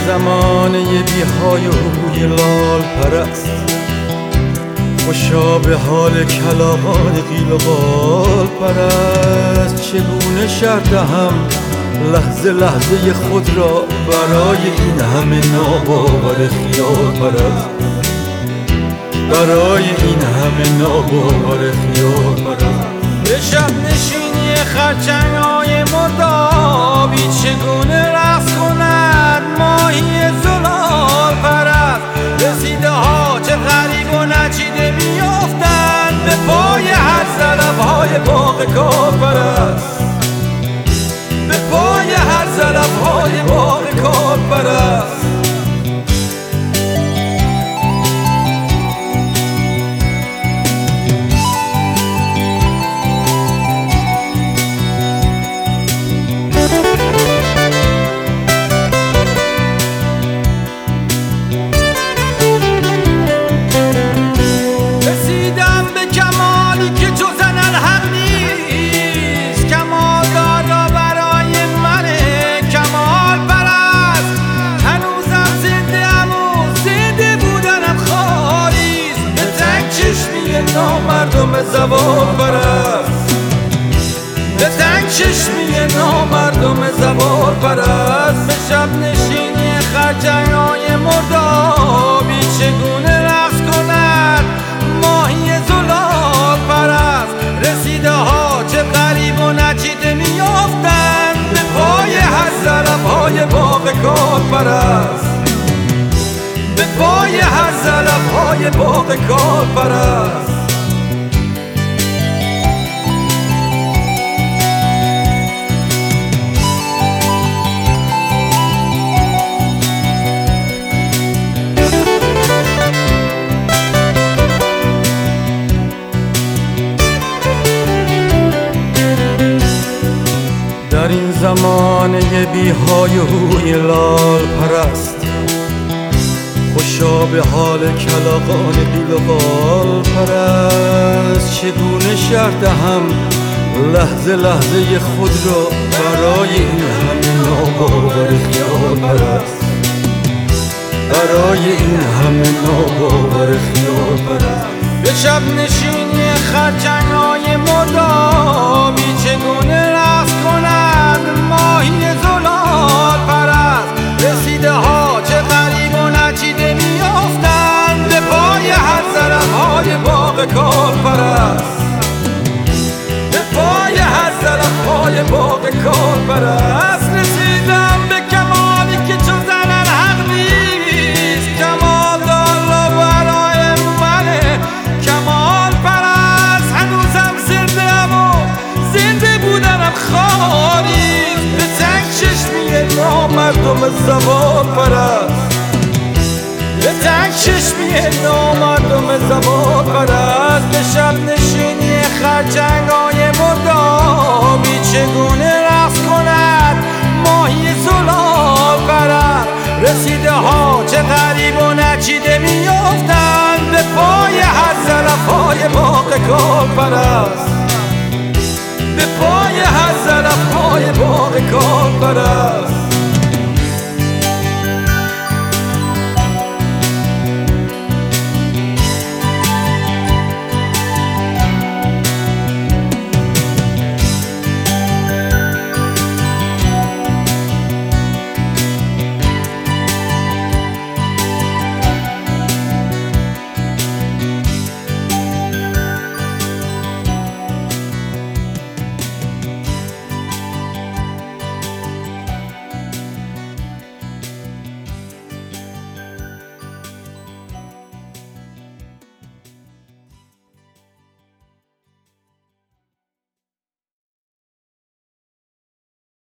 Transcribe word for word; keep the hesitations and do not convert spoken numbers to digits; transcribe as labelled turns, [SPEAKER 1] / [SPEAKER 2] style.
[SPEAKER 1] زمانه بیهای و روی لال پرست، خوشا به حال کلاغان قیل و قال پرست. چگونه شرط هم لحظه لحظه خود را برای این همه ناباور خیال پرست، برای این همه ناباور خیال پرست.
[SPEAKER 2] به شب نشینی خرچنگ‌های مردابی چگونه رقص کند ماهی زلال پرست. رسیده ها چه غریب و نچیده میافتند به پای هر زلف‌های باغ کار پرست، به پای هر زلف‌های باغ کار پرست. نامردم زوال پرست، به تنگ چشمی نامردم زوال پرست. به شب نشینی خرچنگ‌های مردابی چگونه رقص کند ماهی زلال پرست. رسیده ها چه غریب و نچیده میافتند به پای هر زلف‌های باغ کار پرست، به پای هر زلف‌های باغ کار پرست.
[SPEAKER 1] در این زمانه بیهای و روی لال پرست، خوشا به حال کلاغان قیل و قال پرست. چگونه شرط هم لحظه لحظه خود را برای این همه ناباور خیال پرست، برای این همه ناباور خیال پرست.
[SPEAKER 2] به شب نشینی خرچنگ‌های مردابی چگونه رقص کند ماهی زلال پرست. رسیده ها چه غریب و نچیده میافتند به پای هر زلف‌های باغ کار پرست، به پای هر زلف‌های باغ کار پرست. رسیدم به کمالی که چون زنن حق نیست، کمال دالا برای منه کمال پرست. هنوزم زنده و زنده بودنم خالیست، به تنگ چشمی نامردم زوال پرست، به تنگ چشمی نامردم زوال پرست. به شب نشینی خرچنگ‌های مردابی چگونه رقص کند ماهی زلال پرست. رسیده ها چه غریب و نچیده میافتند به پای هر زلف‌های باغ کار پرست، به پای هر زلف‌های باغ کار پرست.